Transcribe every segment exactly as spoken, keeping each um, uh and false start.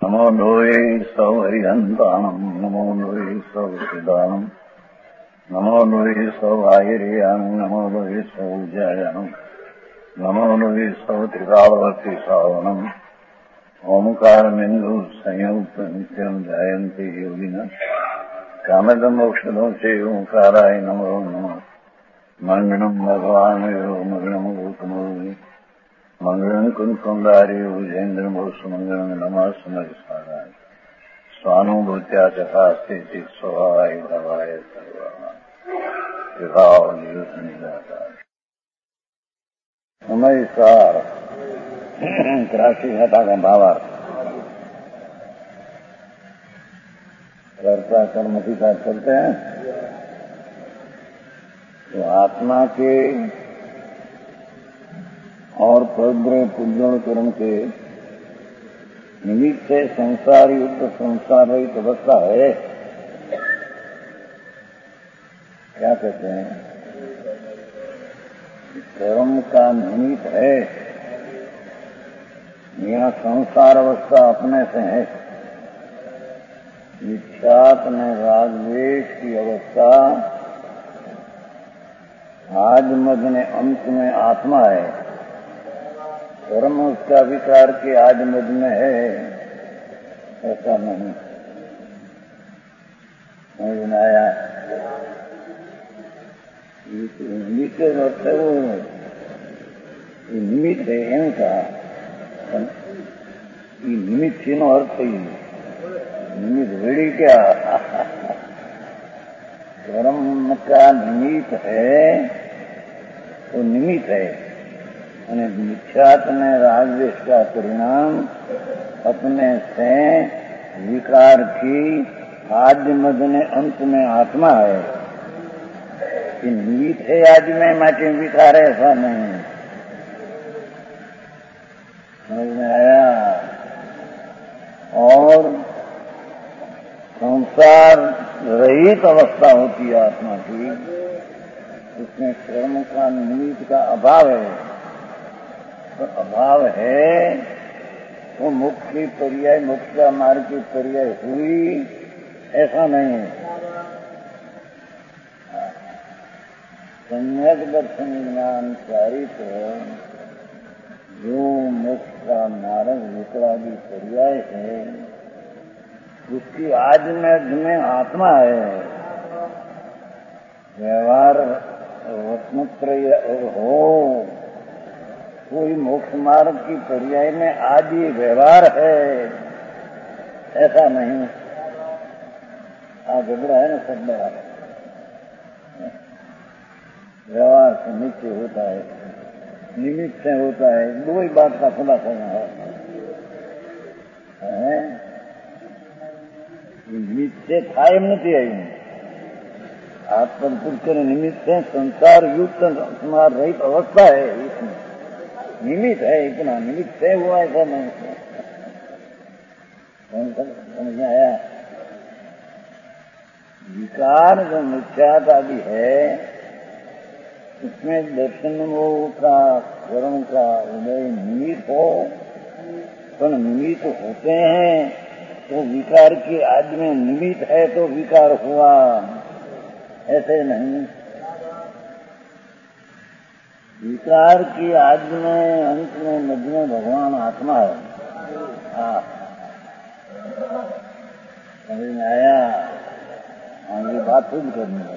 नमो लोये सौहरिहन्ताणम् नमो लोये सौसिदानम् नमो लोये सौभागिर्यानम् नमो लोये सौजयानम् नमो लोये सौत्रिकालवर्ति सावनम् ओंकारमिन्दु संयुक्त नित्यम् ध्यायन्ति योगिनः कामदमोक्षदो चे ओंकाराय नमो नमः मङ्गलम् भगवान् यो मङ्गलम् गौतमोऽपि मंगलम कुंकुंडारी उजेन्द्र सुमंगलम नमः सुमरिस्मराय स्वानुभूत्या चकास्ते चित स्वभावाय भवाय सर्वनिदाता नमस्कार। त्रासी घटा का भावार्थ कर्ता कर्म की बात करते हैं तो आत्मा के और पवित्र पुण्य कर्म के निमित्त से संसार युक्त संसार रहित अवस्था है। क्या कहते हैं? कर्म का निमित्त है। यह संसार अवस्था अपने से है। मिथ्यात्म रागद्वेष की अवस्था आज मध्य में अंत में आत्मा है। कर्म उसका विकार के आज मध में है, ऐसा नहीं समझ में आया। निमित्त अर्थ वो निमित्त है इनका निमित्त नो अर्थ ही निमित्त वेड़ी क्या कर्म का निमित्त है वो निमित्त है। અને મિથ્યાત્મ રાગદ્વેષ का परिणाम अपने से विकार की आदि मध्य ने अंत में आत्मा है। कि निमित्त है आज में माटे विकार है, ऐसा नहीं समझ में आया। और संसार रहित अवस्था होती है आत्मा की, उसमें कर्म का निमित्त का अभाव है। तो अभाव है वो मोक्ष की पर्याय मोक्ष का मार्ग की पर्याय हुई, ऐसा नहीं है। सम्यक दर्शन ज्ञान चारित जो मोक्ष का मार्ग विकरागी पर्याय है, उसकी आज में आत्मा है। व्यवहार रत्नत्रय हो, कोई मोक्ष मार्ग की पर्याय में आदि व्यवहार है, ऐसा नहीं। आ झगड़ा है ना शब्द व्यवहार से नित्य होता है, निमित्त से होता है। दो ही बात का खुलासा है। निमित्त से था एम नहीं आई आत्मपुरुष के निमित्त से संसार युक्त संसार रहित अवस्था है। इसमें निमित्त है, इतना निमित्त से हुआ ऐसा नहीं। समझ में आया? विकार जो मिथ्यात आदि है, उसमें दर्शन वो का कर्म का उदय निमित्त हो, तो निमित्त होते हैं तो विकार की आदि में निमित्त है तो विकार हुआ, ऐसे नहीं। विकार की आदि में अंत में मध्य में भगवान आत्मा है। हाँ समझ में आया? आगे बात खुद करनी है।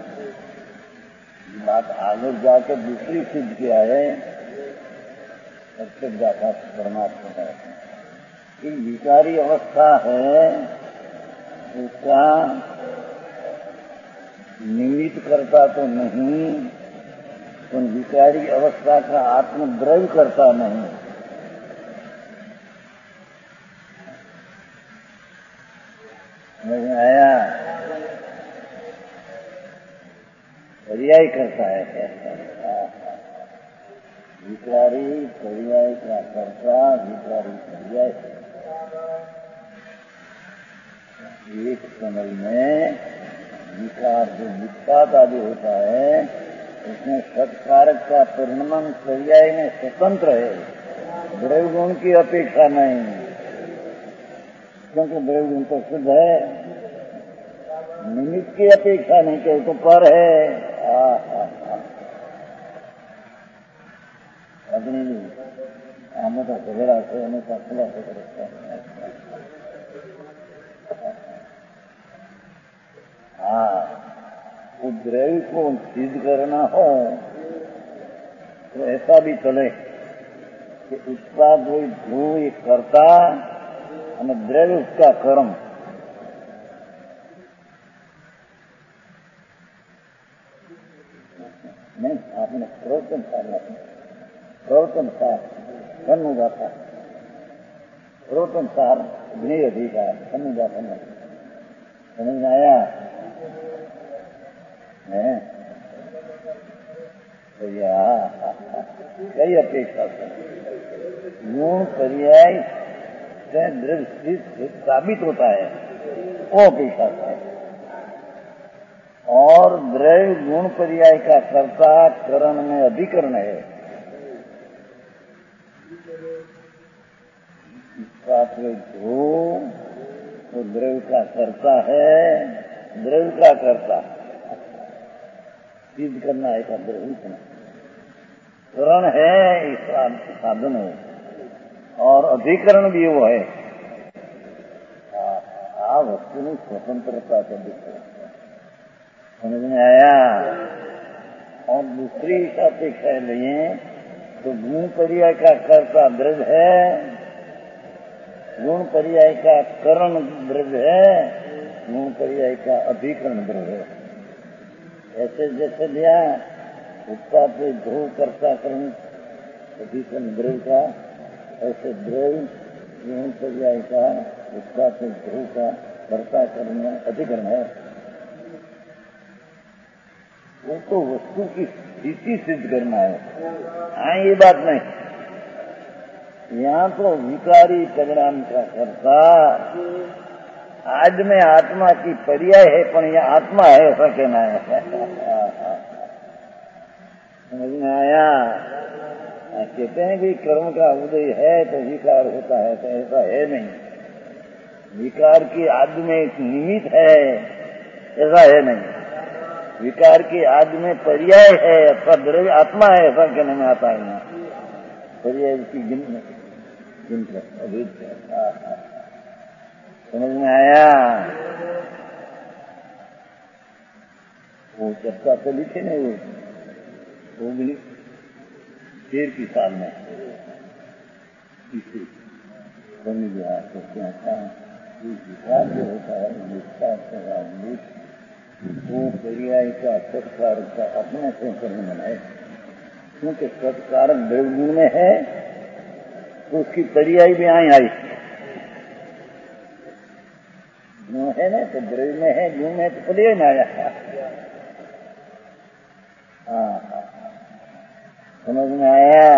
बात आगे जाकर दूसरी सिद्ध किया है सबसे जाता परमात्मा का कि विकारी अवस्था है, उसका निमित्त करता तो नहीं, तो विकारी अवस्था का आत्मद्रव्य करता नहीं। समझ में आया? पर्याय करता है। विकारी पर्याय का कर्ता, विकारी पर्याय एक समय में विकार जो मिथ्यात आदि होता है, उसमें सत्कारक का परिणाम पर्याय में स्वतंत्र है, द्रव्य गुण की अपेक्षा नहीं। क्योंकि द्रव्य गुण तो सिद्ध है, निमित्त की अपेक्षा नहीं कि तो पर है। अपनी हमें तो झगड़ा से हमें तो खुला से करता है। हाँ, वो द्रव्य को सिद्ध करना हो तो ऐसा भी चले कि उसका कोई ध्रुव एक करता और द्रव्य उसका कर्म। नहीं, आपने प्रवर्तन साधना प्रवर्तन सार कन्नु जाता प्रवर्तन सार ज्ञेय अधिकार कन्नु जाता समझ में आया है? तो या कई अपेक्षा से गुण पर्याय से द्रव्य साबित होता है, वो अपेक्षा से। और द्रव्य गुण पर्याय का कर्ता करण में अधिकरण है। इसका ध्रुव तो द्रव्य का कर्ता है, द्रव्य का कर्ता सिद्ध करना है का द्रव्य करण है, इसका साधन है और अधिकरण भी वो है। आ वस्तु में स्वतंत्रता का दिख समझ में आया। और दूसरी अपेक्षा लिए तो गुण पर्याय का कर्ता द्रव्य है, गुण पर्याय का करण द्रव्य है, गुण पर्याय का अधिकरण द्रव्य है। ऐसे जैसे लिया उसका पे ध्रुव कर्ता करण अधिकरण द्रव्य का, ऐसे द्रव्य गुण पर्याय का उसका पे ध्रुव का कर्ता करण अधिकरण है। वो तो वस्तु की स्थिति सिद्ध करना है। हाँ, ये बात नहीं। यहाँ तो विकारी परिणाम का कर्ता आज में आत्मा की पर्याय है, पर यह आत्मा है ऐसा कहना है। समझ में आया? कहते हैं कि कर्म का उदय है तो विकार होता है, तो ऐसा है नहीं। विकार की आदि में एक निमित्त है, ऐसा है नहीं। विकार की आदि में पर्याय है अथवा द्रव्य आत्मा है ऐसा कहने में आता है। यहाँ पर्याय की गिन समझ में आया? वो चर्चा तो लिखे नहीं, वो भी शेर की साल में तीसरी बनी गया तो क्या था विचार जो होता है विस्तार से राजनीति वो पर्याय का सत्कार का अपने से करने में है, क्योंकि सत्कारक द्रव्य में है तो उसकी पर्याय भी आई आई गुण है ना, तो द्रव्य में है, गुण में तो पर्याय में आया। हाँ, समझ में आया?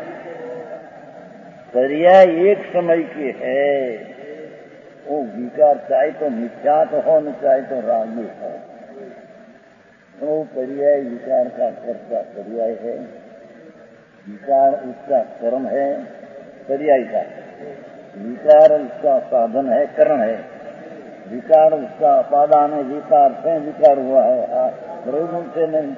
पर्याय एक समय की है, वो विकार चाहे तो मिथ्यात हो न चाहे तो रागी हो, तो पर्याय विकार का कर्ता पर्याय है, विकार उसका कर्म है, पर्याय का विकार उसका साधन है, करण है। विकार उसका उपादान है, विकार से विकार हुआ है, द्रव्य से नहीं।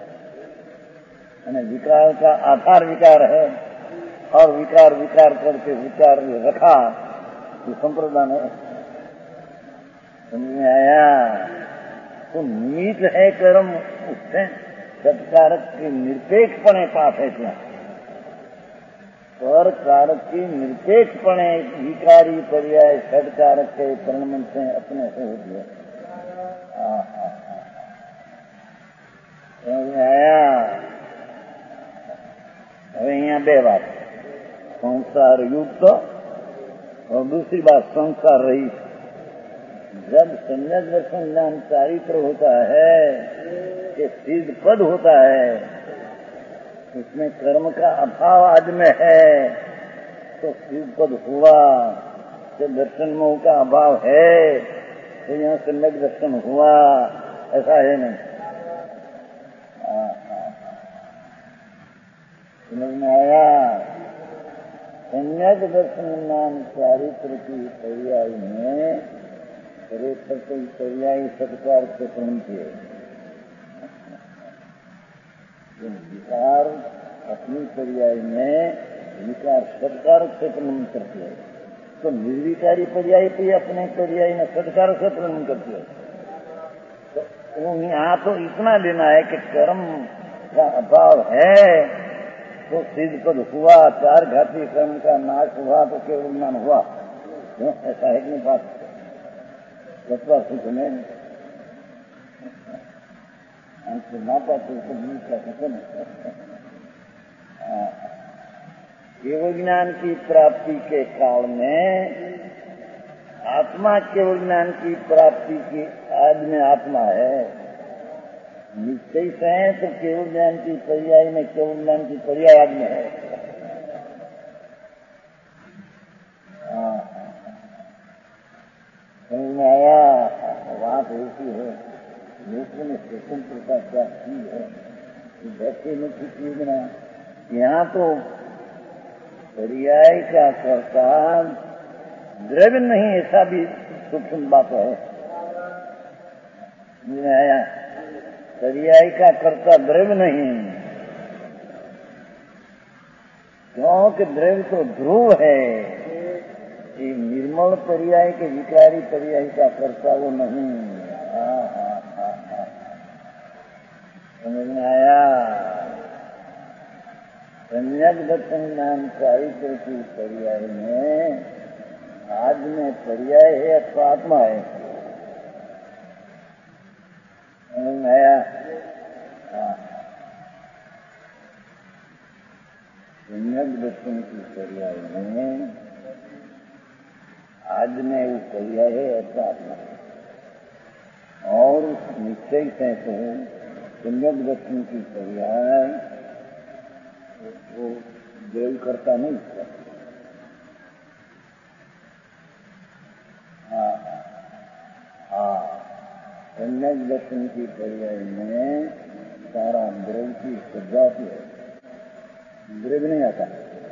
विकार का आधार विकार है और विकार विकार करके विकार रखा, ये संप्रदान है। समझ में आया? तो नीत है कर्म उससे सत्कारक के निरपेक्षपणे पास है क्या? पर कारक की निरपेक्षपणे विकारी पर्याय सत्कारक के परिणाम से अपने से हो गया। समझ में आया? હવે અહીંયા બે વાત, संसार युक्त और दूसरी बात संसार रहित। जब सम्यक दर्शन ज्ञान चारित्र होता है कि सिद्ध पद होता है, उसमें कर्म का अभाव आज में है तो सिद्ध पद हुआ। जब दर्शन मोह का अभाव है तो यहाँ सम्यक दर्शन हुआ, ऐसा है नहीं। समझ में आया? सम्यक दर्शन नाम चारित्र की पर्याय में पर्यायी सत्कार से प्रण किए। विकार अपनी पर्याय में विकार सत्कार से प्रण करती है, तो निर्विकारी पर्याय पे अपने पर्याय में सत्कार से प्रण करती है। तो यहाँ तो इतना लेना है कि कर्म का अभाव है तो सिद्ध पद हुआ, चार घाती कर्म का नाश हुआ तो केवल ज्ञान हुआ। क्यों ऐसा है कि नहीं बात? तत्वा सुख में हमसे माता तो केवल ज्ञान की प्राप्ति के काल में आत्मा केवल ज्ञान की प्राप्ति की आज में आत्मा है। निश्चय से है तो केवल ज्ञान की पर्याय में केवल ज्ञान की पर्याय आज में है। समझ में आया? बात ऐसी है, लोगों ने स्वतंत्रता क्या की है, बैठे में चीज ना। यहाँ तो पर्याय का कर्ता द्रव्य नहीं, ऐसा भी सूक्ष्म बात है। समझ में आया? पर्याय का कर्ता द्रव्य नहीं, क्योंकि द्रव्य तो ध्रुव है। ये निर्मल पर्याय के विकारी पर्याय का कर्ता वो नहीं। हाँ हाँ हाँ हाँ, समझ में आया? सम्यक दर्शन नाम चारित्र की पर्याय में आज में पर्याय है अथवा आत्मा है। समझ में आया? सम्यक दर्शन की पर्याय में आज में वो पर्याय है अथवा आत्मा है। और निश्चय से तो सम्यक दर्शन की पर्याय वो देव करता नहीं था। हाँ हाँ, सम्यक दर्शन की पर्याय में सारा द्रव्य की श्रद्धा है, द्रव्य नहीं आता।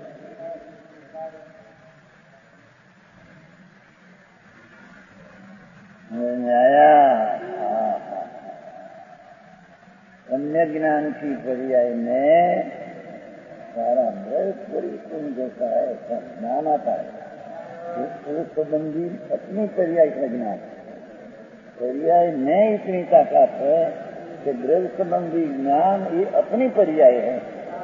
आया? सम्यक ज्ञान की पर्याय में सारा द्रव्य परिपूर्ण जैसा है ऐसा ज्ञान आता है। पुरुष संबंधी अपनी पर्याय का ज्ञान, पर्याय में इतनी ताकत है कि द्रव्य संबंधी ज्ञान ये अपनी पर्याय है।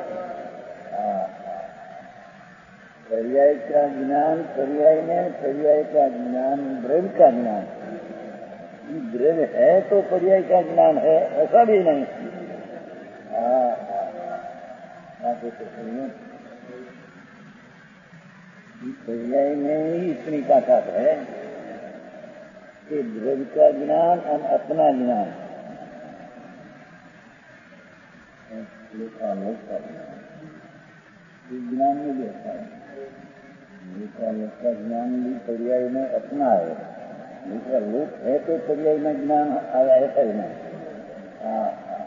पर्याय का ज्ञान पर्याय में, पर्याय का ज्ञान द्रव्य का ज्ञान। द्रव्य है तो पर्याय का ज्ञान है ऐसा भी नहीं। पर्याय में ही इतनी ताकत है कि द्रव्य का ज्ञान और अपना ज्ञान, ज्ञान में भी होता है। दूसरा लोक का ज्ञान भी पर्याय में अपना है, दूसरा लोक है तो पर्याय में ज्ञान आया है ही नहीं।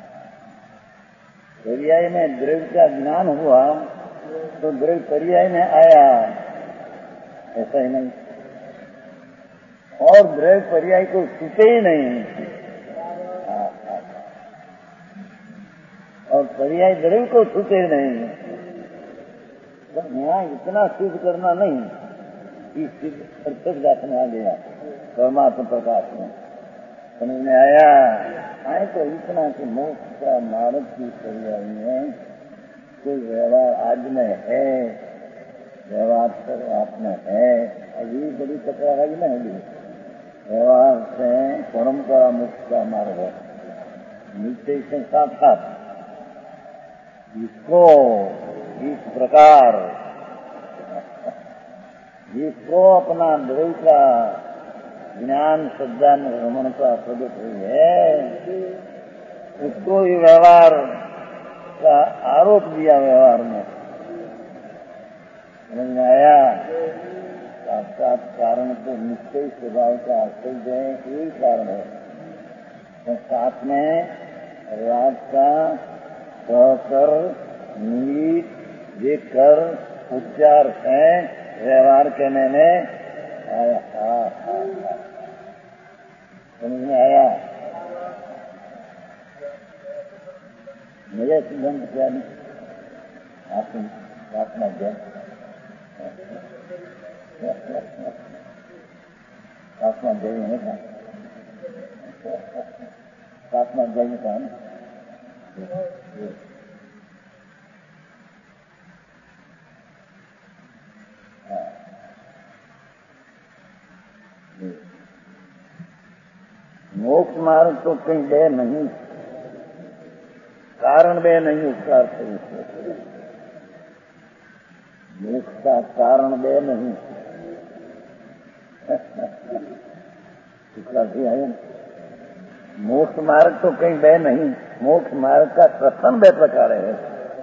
पर्याय में द्रव्य का ज्ञान हुआ तो द्रव्य पर्याय में आया ऐसा ही नहीं, और द्रव्य पर्याय को छूटे ही नहीं, और पर्याय द्रव्य को छूटे नहीं। तो यहाँ इतना सिद्ध करना नहीं कि सिद्ध प्रत्यक्ष दाखने आ गया परमात्मा प्रकाश में। समझ में आया? आए तो इतना कि मोक्ष का मार्ग की पर्याय में कोई व्यवहार आज में है, व्यवहार सर्वात में है। अभी बड़ी टकराई में होगी व्यवहार से परंपरा मुक्त का मार्ग है। नीचे से साक्षात इसको इस प्रकार जिसको अपना द्रव्य का ज्ञान श्रद्धा में रमणता प्रकट हुई है उसको ही व्यवहार का आरोप दिया। व्यवहार में समझ में आया? साक्षात कारण तो निश्चय स्वभाव का आश्चर्य है, यही कारण है। तो साथ में रात का कहकर नीट देखकर उच्चार है व्यवहार कहने में आया। हाँ हाँ हाँ, समझ में आया? मेरे सिद्धांत क्या नहीं आत्मा जय आत्मा जय है ना, आत्मा जय का ना मोक्ष मार्ग तो कहीं बे नहीं, कारण बे नहीं, उसका अर्थ है मोक्ष का कारण बे नहीं। उसका भी है मोक्ष मार्ग तो कहीं बे नहीं, मोक्ष मार्ग का कथन बे प्रकार है।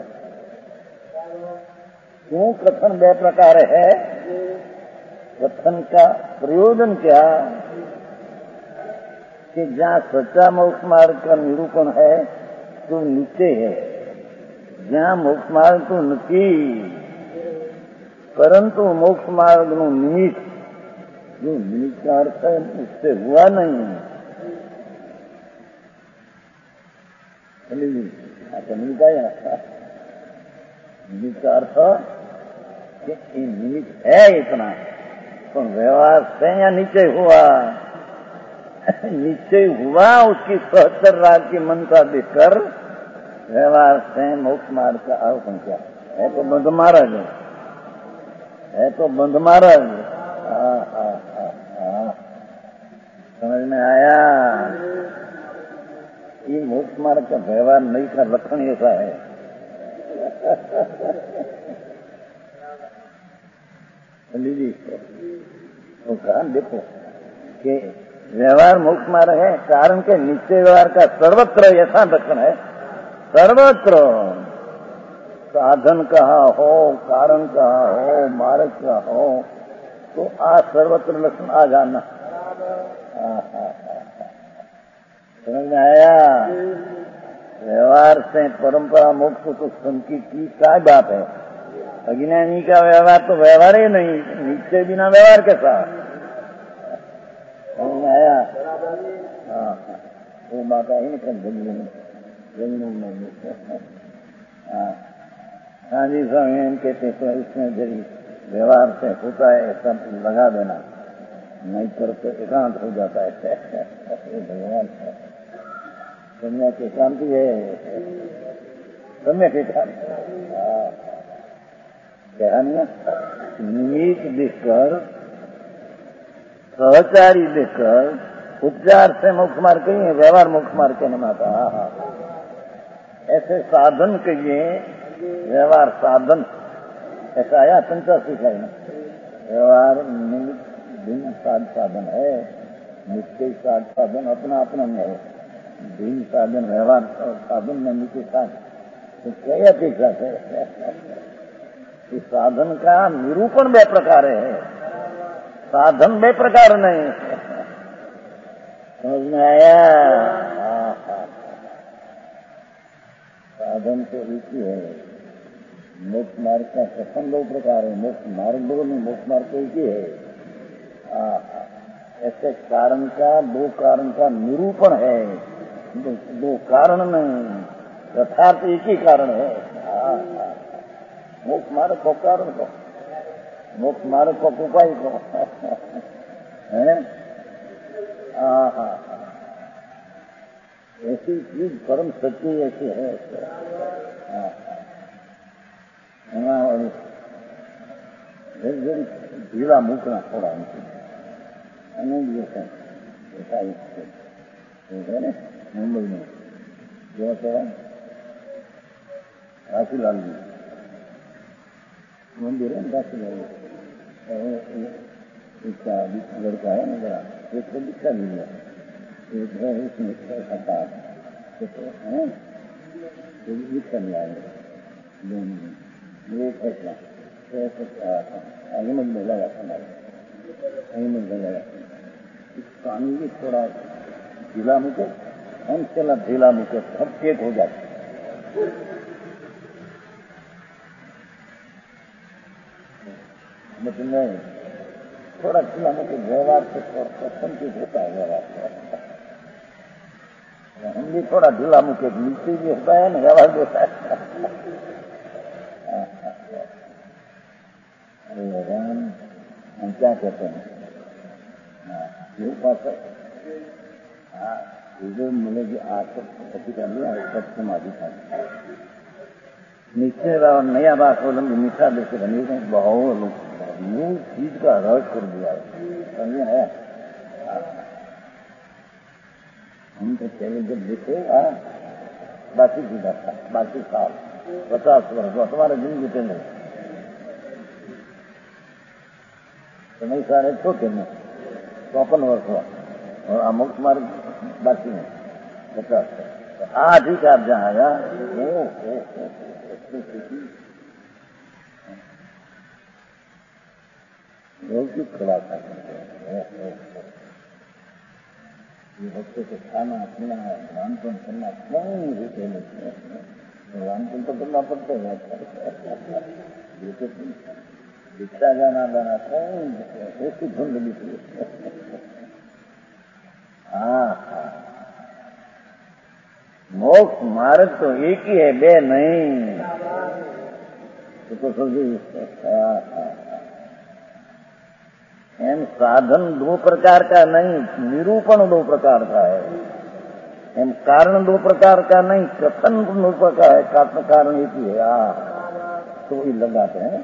क्यों कथन बे प्रकार है? कथन का प्रयोजन क्या कि जहाँ सच्चा मोक्ष मार्ग का निरूपण है तो नीचे है, जहाँ मोक्ष मार्ग तो नक्की, परंतु मोक्ष मार्ग नो निमित्त जो निमित्त का अर्थ है उससे हुआ नहीं। निमित्त आया निमित्त का अर्थ कि निमित्त है इतना, तो व्यवहार से या नीचे हुआ, नीचे हुआ उसकी सहचर राग की मनसा देखकर व्यवहार से मोक्ष मार्ग का आरोपण किया है। तो बंध महाराज है, तो बंध महाराज। समझ में आया? ये मोक्ष मार्ग का व्यवहार नहीं का लक्षण ऐसा है। लीजिए तो कहा देखो कि व्यवहार मोक्ष मार्ग है, कारण के निश्चय व्यवहार का सर्वत्र ऐसा लक्षण है। सर्वत्र साधन कहा हो, कारण कहा हो, मार्ग का हो, तो आ सर्वत्र लक्षण आ जाना। समझ में आया? व्यवहार से परंपरा मोक्ष तो संकी की क्या बात है? अज्ञानी का व्यवहार तो व्यवहार ही नहीं, निश्चय बिना व्यवहार कैसा? समझ में आया? हाँ, वो बात आई ना जमीन जमीन हाँ हाँ जी स्वामी हम कहते तो इसमें जरी व्यवहार से होता है ऐसा लगा देना, नहीं कर तो एकांत हो जाता है। भगवान सम्यक एकांति है, सम्यक एकांत कहना निमित्त देखकर सहचारी देखकर उपचार से मोक्ष मार्ग कहिए, व्यवहार मोक्ष मार्ग कहने में आता। ऐसे साधन कहिए, व्यवहार साधन ऐसा आया पंचासी है ना। व्यवहार निमित्त भिन्न साध साधन है, निश्चय साध साधन अपना अपना में है, भिन्न साधन व्यवहार साधन में निश्चय साध तो क्या अपेक्षा है? इस साधन का निरूपण बे प्रकार है, साधन बे प्रकार नहीं। समझ में आया? साधन तो एक ही है, मोक्ष मार्ग का कथन दो प्रकार है, मोक्ष मार्ग दो नहीं, मोक्ष मार्ग तो एक ही है। ऐसे कारण का दो कारण का निरूपण है, दो, दो कारण नहीं, यथार्थ एक ही कारण है। मोक्ष मार्ग को कारण को, मोक्ष मार्ग को उपाय को है। ऐसी चीज परम सच्ची ऐसी है। ढीला मुकना थोड़ा मुंबई में जो काशीलाल जी मंदिर है, काशीलाल इसका लड़का है ना जरा, एक तो दिखा भी है, एक है उसमें खाता है, दिखा नहीं आएंगे वो फैसला अहिमत में लगा था, अहिमत में लगा इस पानी भी थोड़ा ढीला मुके, हम चला ढीला मुके सब चेक हो जाते। लेकिन नहीं, थोड़ा खिला मुझे व्यवहार से थोड़ा संचित होता है व्यवहार। हम भी थोड़ा ढीला मुझे नीचे भी होता है ना, व्यवहार भी होता है। अरे भगवान, हम क्या कहते हैं, ये पास हाँ जो मिलेगी आकर पति कर लिया सत्य माधी था निश्चय और नया बात बोल मीठा देखे बनी बहुत मूल चीज का रस कर दिया समझे है। हम तो पहले जब देखे बाकी जीता था, बाकी साल पचास वर्ष हुआ तुम्हारे दिन जीते नहीं तो नहीं सारे छोटे में चौपन वर्ष हुआ और अमुक तुम्हारे बाकी में पचास। हाँ ठीक है, आप जहाँ आया लौकिक खुलासा ये बच्चे को खाना पीना रामपन करना कहीं भी कहने रामपन तो करना पड़ता है। ये तो दीक्षा जाना लाना कहीं ऐसी धुंध निकली। हाँ हाँ मोक्ष मार्ग तो एक ही है, बे नहीं तो, तो समझिए। हाँ हाँ एम साधन दो प्रकार का नहीं, निरूपण दो प्रकार का है। एम कारण दो प्रकार का नहीं, कथन दो प्रकार है। कारण कारण एक ही है। आ तो ये लगाते हैं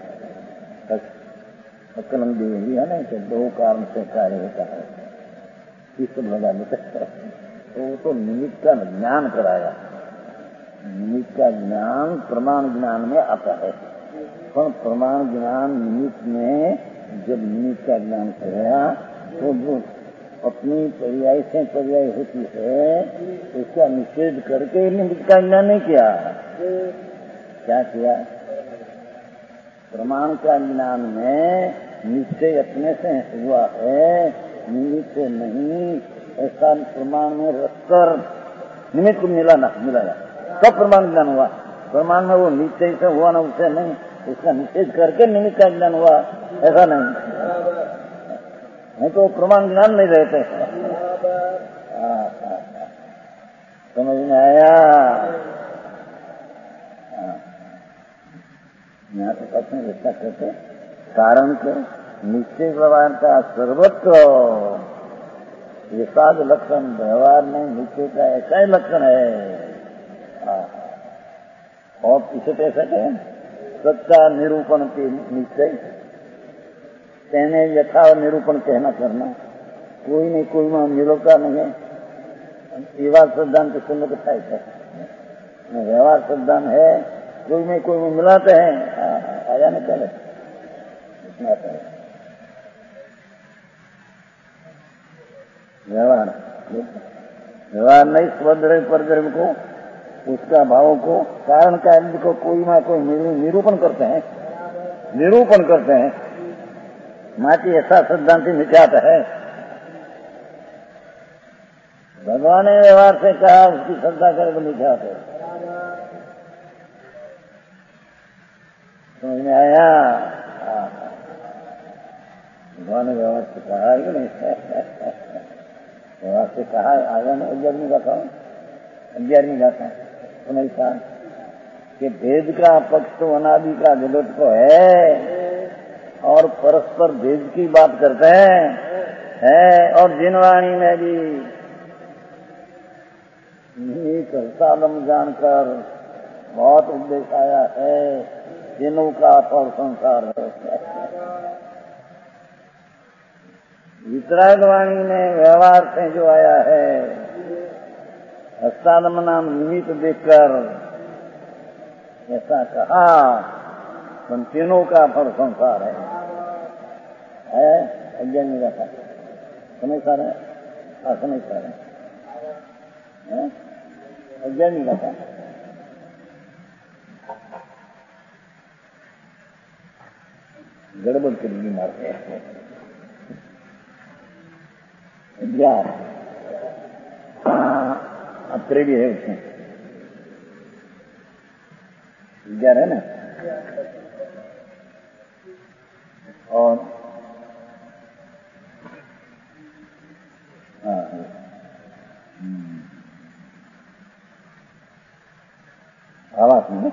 कलम दी हुई है ना कि दो कारण से कार्य होता है, इस लगा देते तो वो तो निमित्त का ज्ञान कराया। निमित्त का ज्ञान प्रमाण ज्ञान में आता है, पर प्रमाण ज्ञान निमित्त में जब निमित्त का ज्ञान कराया तो जो अपनी पर्याय से पर्याय होती है उसका निषेध करके निमित्त का ज्ञान नहीं किया। क्या किया? प्रमाण का ज्ञान में निश्चय अपने से हुआ है, निमित्त नहीं। ऐसा प्रमाण में रखकर निमित्त को मिलाना मिलाया तब प्रमाण ज्ञान हुआ। प्रमाण में वो निश्चय से हुआ ना, उससे नहीं, उसका निषेध करके निमित्त का ज्ञान हुआ, ऐसा नहीं। नहीं तो प्रमाण ज्ञान नहीं रहते। समझ में आया? यहाँ तो कहते हैं ऐसा कहते कारण के निश्चय व्यवहार का सर्वत्र ऐसा लक्षण व्यवहार में निश्चय का ऐसा ही लक्षण है। और इसे कैसे कहें? सच्चा निरूपण के निश्चय कहने यथा निरूपण कहना करना, कोई नहीं कोई में मिलोका नहीं है। व्यवहार सिद्धांत के सुनने को था, व्यवहार सिद्धांत है कोई में कोई में मिलाते हैं। आया नहीं पहले व्यवहार व्यवहार नहीं स्वद्रव्य परद्रव्य को उसका भाव को कारण कार्य को कोई ना कोई निरूपण करते हैं, निरूपण करते हैं। माटी ऐसा सिद्धांत मिथ्यात है। भगवान ने व्यवहार से कहा उसकी श्रद्धा करे तो मिथ्यात है। समझ में आया? भगवान ने व्यवहार से कहा है कि नहीं? व्यवहार से कहा आया ना। ग्यारहवीं गाथा ग्यारहवीं गाथा तो नहीं कहा कि भेद का पक्ष तो अनादि का जगत को है और परस्पर भेद की बात करते हैं है। और जिनवाणी में भी एक सालम जानकर बहुत उपदेश आया है, जिनों का फल संसार है। वितरागवाणी में व्यवहार से जो आया है, हस्तालम नाम निमित्त देखकर ऐसा कहा, उन तीनों का फल संसार है। है अज्ञानी का था सुने सारे सुने सारे अज्ञानी का था। गड़बड़ के लिए मारते हैं ग्यारह। अब त्रेवी है उसमें ग्यारह है ना। और हाँ आवाज में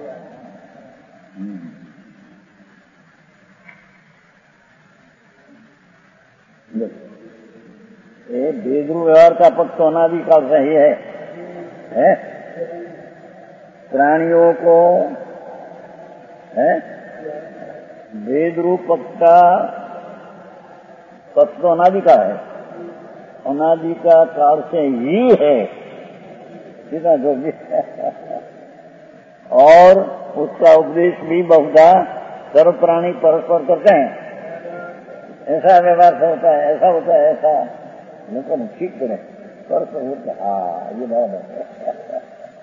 ये बेदरू व्यवहार का पक्ष तो अनादिकाल से ही है, है? प्राणियों को है वेदरू पक्ष का पक्ष तो अनादि का है, अनादि का काल से ही है, सीधा जो भी और उसका उपदेश भी बहुधा सर्व प्राणी परस्पर करते हैं। ऐसा व्यवहार से होता है, ऐसा होता है, ऐसा लेकिन ठीक करें परस्पर होता है। हाँ ये बात है,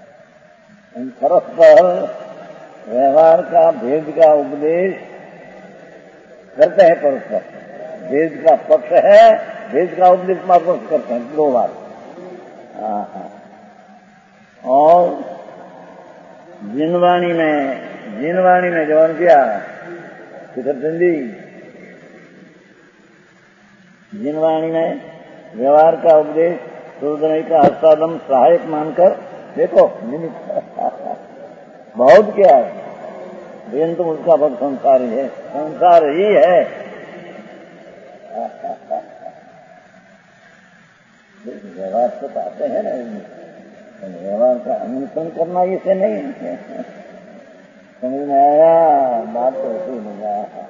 परस्पर व्यवहार का भेद का उपदेश करते हैं, परस्पर भेद का पक्ष है, भेद का उपदेश मात्र करते हैं दो बार। हाँ हाँ और जिनवाणी में जिनवाणी में जवान किया शिखर चंदी, जिनवाणी में व्यवहार का उपदेश सूर्यदय का हस्तादम सहायक मानकर देखो निमित्त बहुत क्या है, बेन तो उसका भक्त संसार ही है, संसार ही है। व्यवहार तो पाते हैं ना, व्यवहार का अनुसरण करना इसे नहीं समझ में आया, बात तो ऐसी नहीं आया।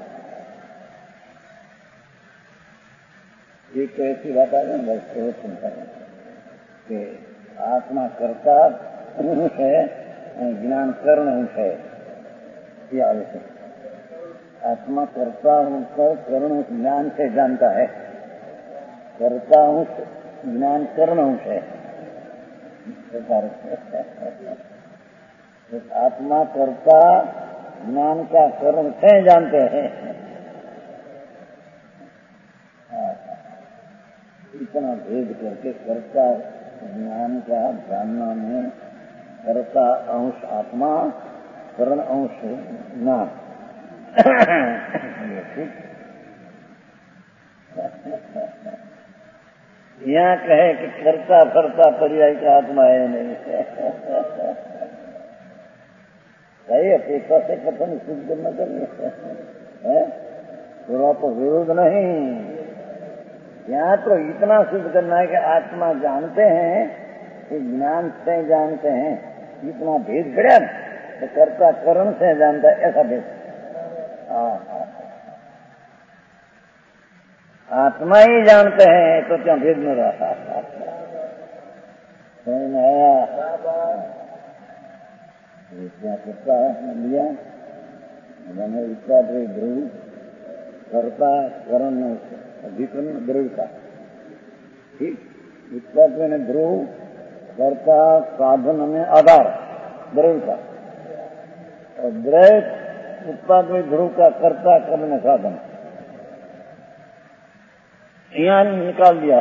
एक ऐसी बात आ गई बस तो सुनता है कि आत्मा कर्ता है, ज्ञान कर्ण है, या आत्मा कर्ता होकर कर्ण ज्ञान से जानता है, कर्ता हूँ ज्ञान कर्ण है। आत्मा कर्ता ज्ञान का कर्ण से जानते हैं, इतना भेद करके कर्ता ज्ञान का जानना में कर्ता अंश आत्मा कर्ण अंश ज्ञान यहाँ कहे कि कर्ता कर्ता पर्याय का आत्मा है नहीं सही अपेक्षा से कथन सिद्ध न करिए, पूरा तो विरोध नहीं। यहाँ तो इतना सिद्ध करना है कि आत्मा जानते हैं कि ज्ञान से जानते हैं, इतना भेद गया तो कर्ता कर्ण से जानता है, ऐसा भेद। आत्मा ही जानते हैं तो क्या भेद में रहा आया क्या करता लिया मैंने इसका ध्रुव कर्ता कर्ण अधिकरण ध्रुव का, ठीक उत्पाद में ध्रुव कर्ता साधन में आधार ध्रुव का, और द्रव उत्पाद में ध्रुव का कर्ता कर्म में साधन, यहाँ निकाल दिया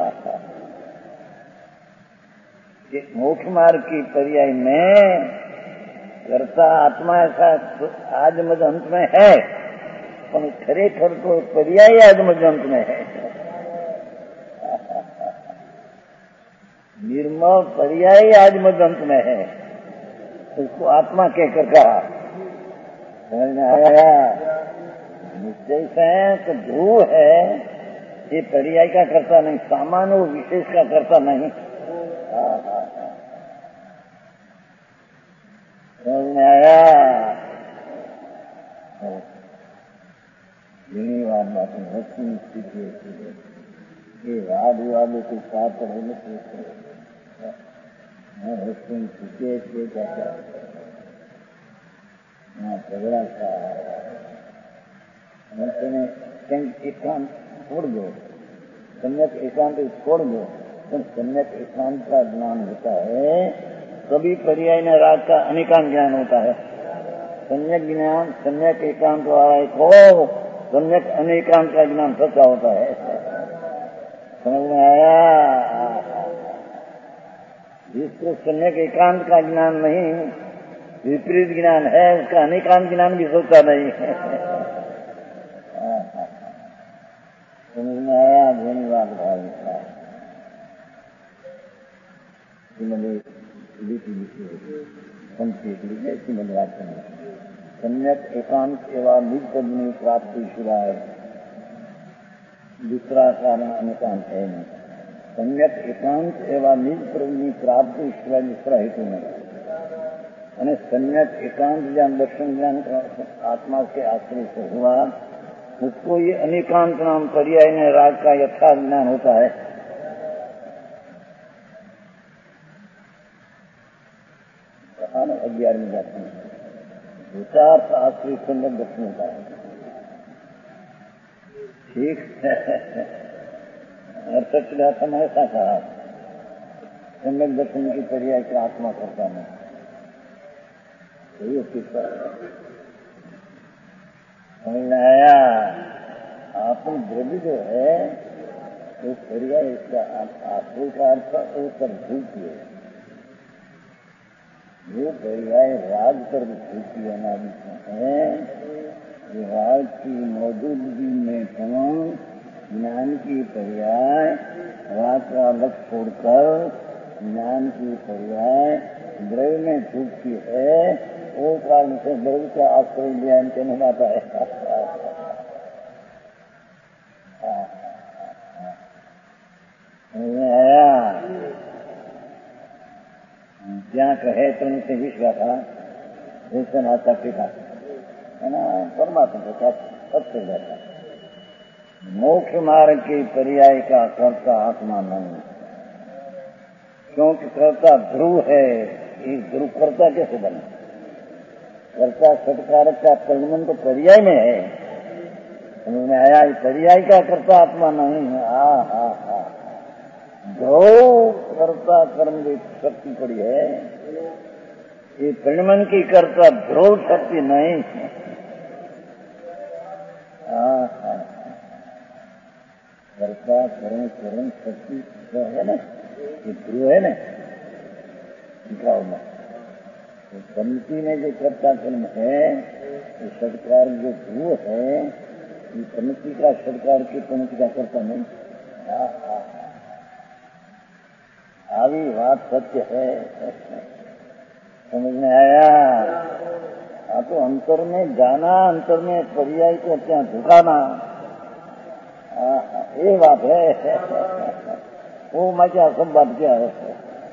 कि मोक्ष मार्ग की पर्याय में कर्ता आत्मा ऐसा आज मध्यांत में है, पर खरेखर तो पर्याय आज मध्यांत में है। निर्मल पर्याय आज मध्यांत में है, उसको आत्मा कहकर कहा। समझ में आया? निश्चय से तो ध्रुव है, ये पर्याय का कर्ता नहीं, सामान्य विशेष का कर्ता नहीं। समझ में आया? यही बात बात वस्तु स्थिति ये वाद विवाद के साथ रहने वस्तु स्थिति क्या क्या झगड़ा का एकांत छोड़ दो, सम्यक एकांत छोड़ दो, तो सम्यक एकांत का ज्ञान होता है, सभी पर्याय में राग का अनेकांत ज्ञान होता है। सम्यक ज्ञान सम्यक एकांत वाला एक हो, सम्यक अनेकांत का ज्ञान सच्चा होता है। समझ में आया? जिसको सम्यक एकांत का ज्ञान नहीं, विपरीत ज्ञान है, उसका अनेकांत ज्ञान भी सोचा नहीं है। था। श्रीमद लिखी लिखी संक्षेप लिखे श्रीमद वाचन सम्यक एकांत एवं निज पद में प्राप्ति शिवाय दूसरा कारण अनेकांत है नहीं। सम्यक एकांत एवं निज पद में प्राप्ति शिवाय दूसरा हेतु नहीं। અને सम्यक एकांत ज्ञान दर्शन ज्ञान आत्मा के आश्रय से हुआ उसको ये अनेकांत नाम पर्याय ने राग का यथार्थ ज्ञान होता है। कहा ना अग्यारह में जाते हैं यथार्थ आश्रय सम्यक दर्शन होता है। ठीक है अर्थक सिद्धार्थ ऐसा कहा सम्यक दर्शन की पर्याय का आत्मा करता नहीं। आया आपन द्रव्य जो है वो पर्याय इसका आश्रय का अर्थ पर भूति है। वो पर्याय राग पर भूति हमारी है। राग की मौजूदगी में तमाम ज्ञान की पर्याय राग का लक्ष्य छोड़कर ज्ञान की पर्याय द्रव्य में भूति है। वो कारण से द्रव्य का आश्रय ज्ञान कहने आता है। आया क्या कहे तुम से विश्व था जैसे माता पिता है ना परमात्मा के साथ सत्य रहता। मोक्ष मार्ग के पर्याय का कर्ता आत्मा नहीं क्योंकि कर्ता ध्रुव है। इस ध्रुव कर्ता कैसे बने? कर्ता सत्कारक का परिणाम तो पर्याय में है। उन्होंने आया पर्याय का कर्ता आत्मा नहीं है। आ हा हा ध्रुव कर्ता कर्म की शक्ति पड़ी है। ये परिणाम की कर्ता ध्रुव शक्ति नहीं है। आ हा कर्ता कर्म कर्म शक्ति जो है ना ये ध्रुव है ना दिखाओ ना तो पंक्ति में जो कर्ता कर्म है ये सत्कार जो ध्रुव है ये पंक्ति का सत्कार की पंक्ति का कर्ता नहीं। आवी बात सत्य है समझ में आया। हाँ तो अंतर में जाना अंतर में पर्याय को क्या झुकाना ये बात है। वो मजा सब बात क्या है।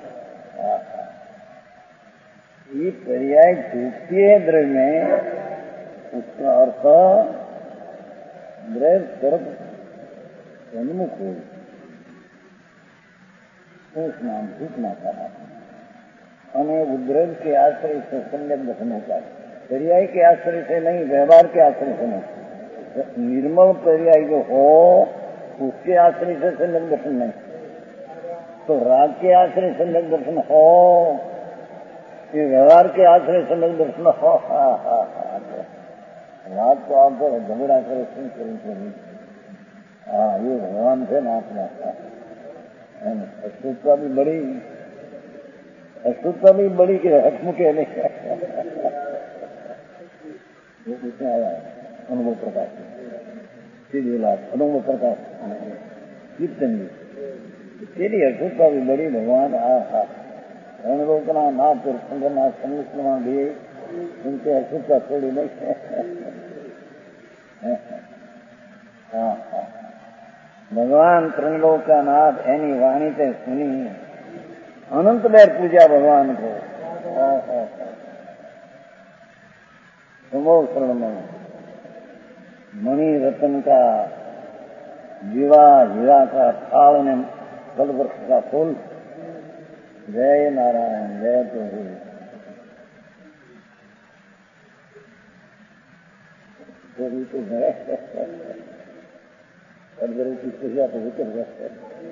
ये पर्याय झूठती है द्रव्य में उसका अर्थ द्रव्य तरफ उन्मुख हो उस नाम झूठना कहा हमें उद्रव के आश्रय से सम्यक दर्शन होता है। पर्याय के आश्रय से नहीं व्यवहार के आश्रय से नहीं। निर्मल पर्याय जो हो उसके आश्रय से सम्यक दर्शन नहीं। तो राग के आश्रय सम्यक दर्शन हो ये व्यवहार के आश्रय सम्यक दर्शन हो। राग तो आप झगड़ा करे सुन करें हाँ ये भगवान से महात्मा अशुद्धता भी बड़ी अशुद्धता भी बड़ी के हटमुखे नहीं आया अनुभव प्रकाश सीधी लाभ अनुभव प्रकाश कीर्तन जी तेरी अशुद्धता भी बड़ी भगवान आ हा रणरोकना नाथ और संगना संगमा भी उनसे अशुद्धता थोड़ी नहीं। हाँ हाँ भगवान त्रिलोक का नाथ एनी वाणी से सुनी अनंत बेर पूजा भगवान को। सुमो शरण में मणि रतन का जीवा हीरा का थाल ने फल वृक्ष का फूल। जय नारायण जय प्रभु। प्रभु तो है अंदर की पूजा तो विकर है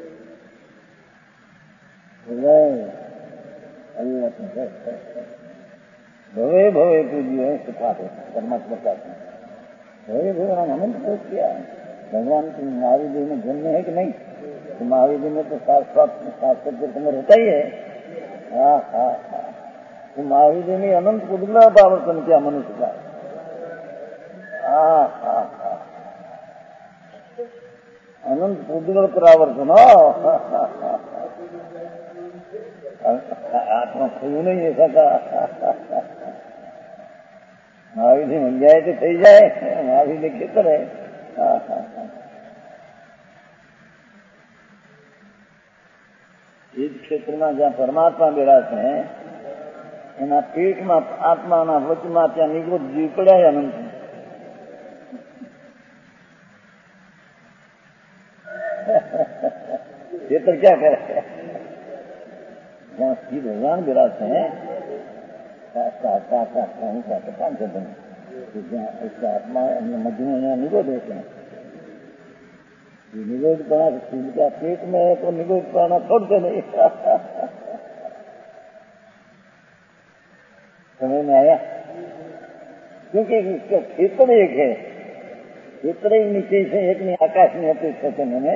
भवे भवे पूज्य है सुखा है परमात्मा का भवे भवे हम अनंत बोध किया भगवान की महावीर जी में जन्म है कि नहीं तो महावीर जी में तो शास्त्रार्थ शास्त्र के समय रहता ही है। हाँ हाँ हाँ तो महावीर जी ने अनंत को दुर्लभ आवर्तन किया मनुष्य का। हाँ हाँ हाँ अनंत पुद्गल परावर्तन आत्मा થયું નહીં એ થતા મહાવીરથી મળી જાય તો થઈ જાય મહાવીરને ખેતર હે इस क्षेत्र में जहाँ परमात्मा बिराजे हैं एना पेट में आत्मा वच में त्या निगृत जीव पड़ा है अनंत क्षेत्र क्या करे जहाँ श्री भगवान बिराजे हैं इसका आत्मा मध्य में यहाँ निगोद होते हैं निगोद पड़ा शिव का पेट में है तो निगोद पड़ा छोड़ते नहीं समझ में आया क्योंकि इसका क्षेत्र एक है क्षेत्र ही नीचे से एक नहीं आकाश में होते क्षेत्र में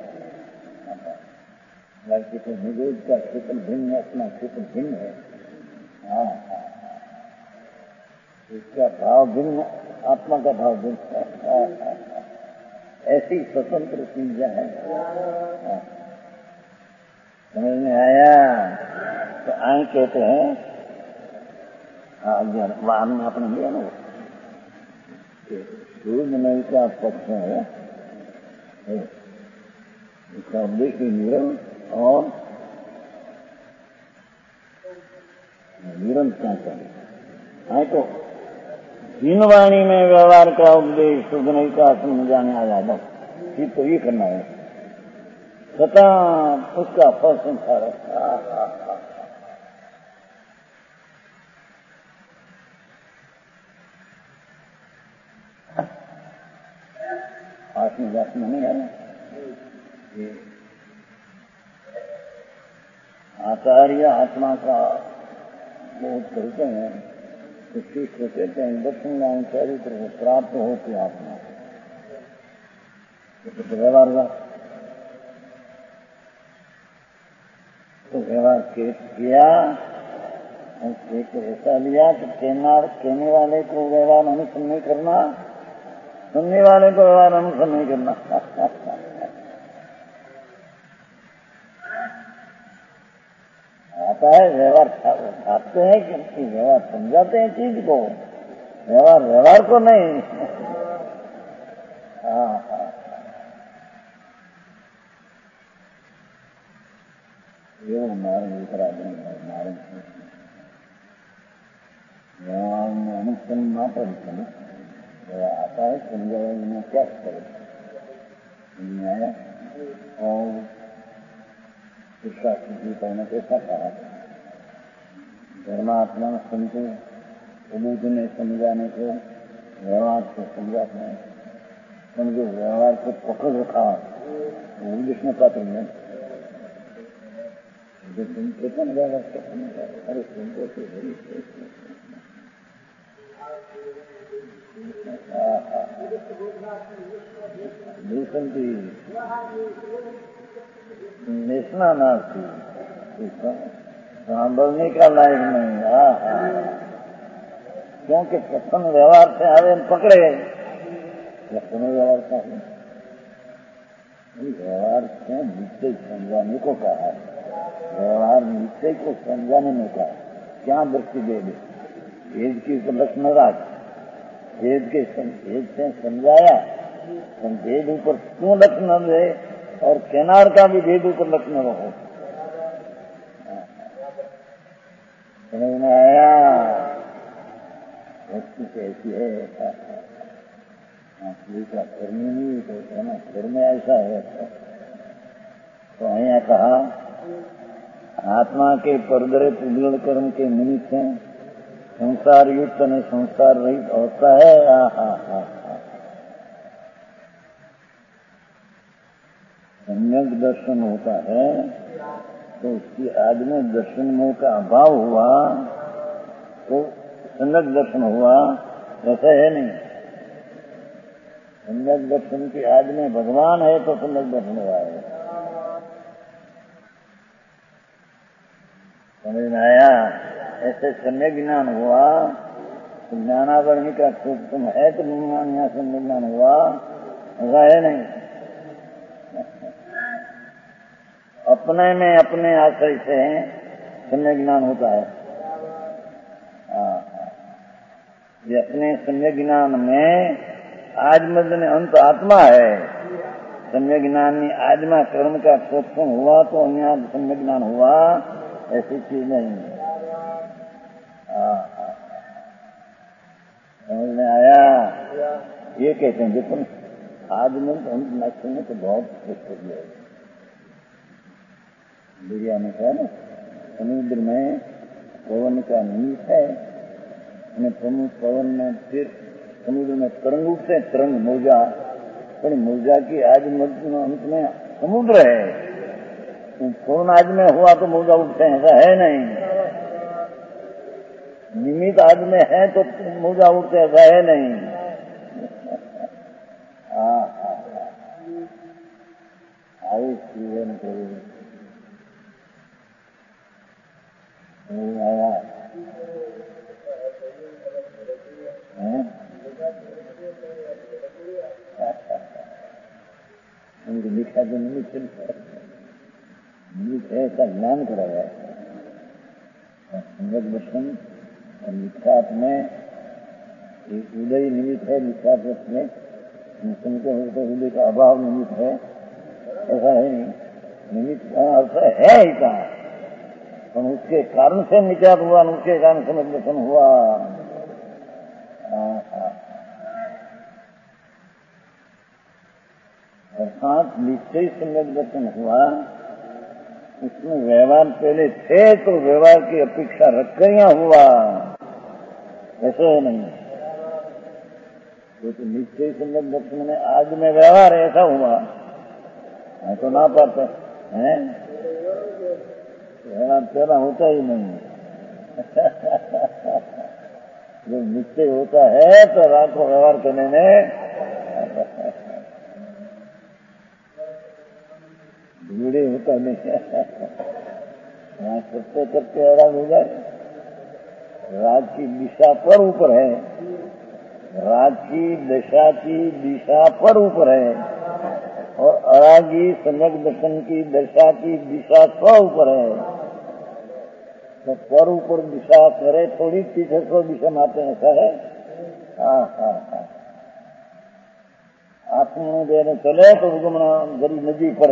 बाकी तो निगोद का क्षेत्र भिन्न है अपना क्षेत्र भिन्न है हाँ हाँ इसका भाव भिन्न आत्मा का भाव भिन्न है ऐसी स्वतंत्र चीज है समझ में आया तो आए कहते हैं वाहन में आपने लिया ना सूर्य नई का पक्ष है इसका उद्देश्य निरन और निरंतर क्या चाहिए हाँ तो जीनवाणी में व्यवहार का उपदेश सुगनई का समझाने आ जाता ठीक तो ये करना है सता उसका फल संसार आत्म जात में नहीं आया आचार्य आत्मा का बहुत करते हैं तो ठीक को कहते हैं दक्षिण ज्ञान चरित्र को प्राप्त होती आत्मा तो व्यवहार हुआ तो व्यवहार किया एक ऐसा लिया तो कहना कहने वाले को व्यवहार अनुसरण नहीं करना सुनने वाले को व्यवहार अनुसरण नहीं करना आता है व्यवहार छापते हैं कि व्यवहार समझाते हैं चीज को व्यवहार व्यवहार को नहीं हाँ हाँ ये नारायण करा देंगे नारायण व्यवहार में अनुसरण ना पर आता है समझाया में क्या करे आया और इसका सिद्धि करने को ऐसा कहा धर्मात्मा संतु उबूद ने समझाने को व्यवहार को समझाते हैं समझो व्यवहार को पकड़ रखा वो जिसने पात्र में जो तुम व्यवहार अरे तुमको निष्णा ना थी सांभलने का लायक नहीं हाँ हाँ क्योंकि प्रसन्न व्यवहार से आवे पकड़े प्रसन्न व्यवहार का व्यवहार से निश्चय समझाने को कहा है व्यवहार निश्चय को समझाने में कहा क्या दृष्टि दे दे भेद की लक्ष्य न राख भेद के भेद से समझाया भेद ऊपर क्यों लक्ष्य न दे और किनार का भी भेद ऊपर लक्ष्य न रहो समझ में आया वस्तु कैसी है असली का कर्म नहीं तो है ना कर्म ऐसा है तो यहाँ कहा आत्मा के परदरे पुगल कर्म के निमित्त हैं संसार युक्त ने संसार रहित होता है हा हा हा सम्यक दर्शन होता है तो उसकी आदमी दर्शन मोह का अभाव हुआ तो सम्यक दर्शन हुआ ऐसा है नहीं सम्यक दर्शन की आदमी भगवान है तो सम्यक दर्शन हुआ है समझ में आया ऐसे सम्यक ज्ञान हुआ तो ज्ञानावरणी का तुम है तो ज्ञान यहाँ सम्यक ज्ञान हुआ ऐसा है नहीं अपने में अपने आश्रय से सम्यक ज्ञान होता है। ये अपने सम्यक ज्ञान में आज मदन अंत आत्मा है। सम्यक ज्ञान में आत्मा कर्म का सत्संग हुआ तो अन्य सम्यक ज्ञान हुआ, ऐसी चीज नहीं। समझ में आया? ये कहते हैं लेकिन आदमी तो अंत नष्ट में तो बहुत कुछ हो गया। दुनिया में है ना, समुद्र में पवन का नीच है, प्रमुख पवन में फिर समुद्र में तरंग उठते, तरंग मौजा, पर मौजा की आज अंत में समुद्र है। पवन आज में हुआ तो मौजा उठते हैं, ऐसा है नहीं। निमित्त आज में है तो मौजा उठते, ऐसा है नहीं। हाँ हाँ आई जीवन करो आया उनको लिखा तो नहीं चलता, निमित्त है ऐसा ज्ञान करा गया। संगत दर्शन और निष्ठात में एक उदय निमित्त है, निष्ठात में संगत हृदय का अभाव निमित्त है, ऐसा है नहीं। निमित्त का अर्थ है ही कहा, पर उसके कारण से निजात हुआ, उसके कारण से दर्शन हुआ। अर्थात निश्चय सम्यक दर्शन हुआ, उसमें व्यवहार पहले थे तो व्यवहार की अपेक्षा रखकर यहाँ हुआ, ऐसे नहीं। तो निश्चय सम्यक दर्शन में आज में व्यवहार ऐसा हुआ, मैं तो ना पाते हैं, व्यवहार पहला होता ही नहीं। जब निश्चय होता है तो रात को व्यवहार करने में भीड़े होता नहीं। यहाँ करते करते आराम हो जाए। राज की दिशा पर ऊपर है, राज की दशा की दिशा पर ऊपर है, और अरागी सम्यक दर्शन की दशा की दिशा पर ऊपर है। तो पर ऊपर दिशा करे थोड़ी पीछे को दिशा मारते हैं, ऐसा है। हाँ हाँ हाँ आत्मा देने चले तो उगमना गरीब नदी पड़े।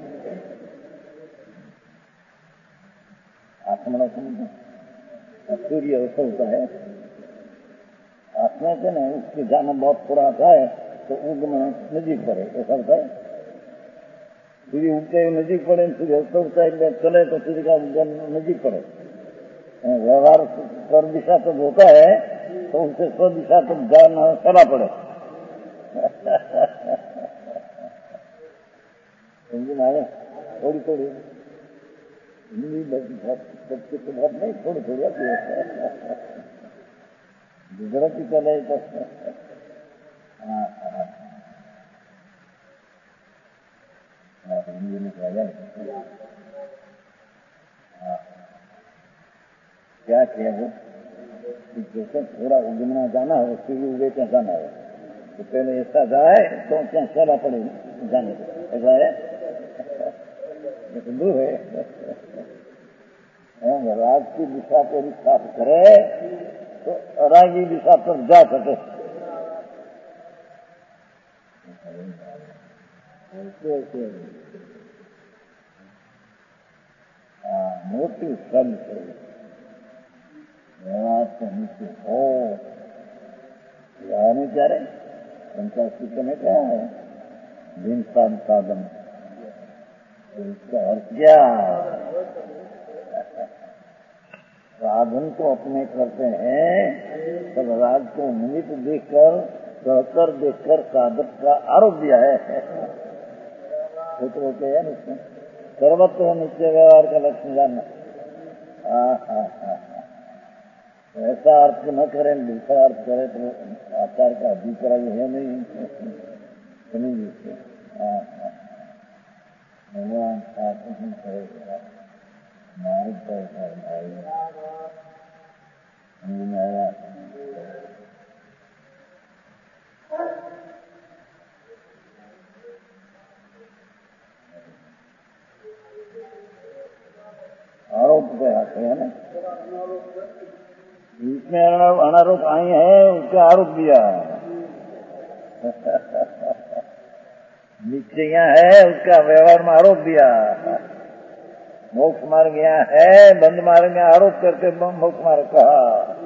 आत्मा समझो सूर्य ऐसा होता है, आत्मा से ना उसके जाना बहुत थोड़ा आता है तो उगमना नजीक पड़े, ऐसा होता है। सूर्य उगते हुए नजीक पड़े, सूर्य उगता उगता है चले तो सूर्य का नजीक पड़े। व्यवहार पर दिशा तक होता है तो उससे स्व दिशा तक जाना चला पड़े। थोड़ी थोड़ी बच्चे तो बहुत नहीं, थोड़ी थोड़ी आती है गुजराती चले तो हिंदी में कहा जाए क्या किया वो, जैसे थोड़ा उगमना जाना है उसके लिए उगे क्या जाना है, तो पहले ऐसा जाए तो क्या चला पड़े जाने को, ऐसा है। दूर है राज की दिशा पर साफ करे तो अरागी दिशा पर जा सके। मोटी सल से व्यवहार से नीचे हो नहीं जा रहे। उनका सूत्र में क्या है, दिन साधन, इसका अर्थ क्या, साधन को अपने करते हैं तब राज को निमित्त देखकर कहकर देखकर साधक का आरोप दिया है। सूत्र होते हैं उसमें सर्वत्र नित्य व्यवहार का लक्ष्य जानना। ऐसा अर्थ न करें, दूसरा अर्थ करे तो आचार का अभिप्राय है नहीं। समझिए भगवान शासन करेगा मार्ग पर आएगा। समझ में आया? है ना, इसमें अनारोप आई है, उसका आरोप दिया। निश्चय है, उसका व्यवहार में आरोप दिया। मोक्ष मार्ग यहाँ है, बंद मार्ग में आरोप करके मोक्ष मार्ग कहा।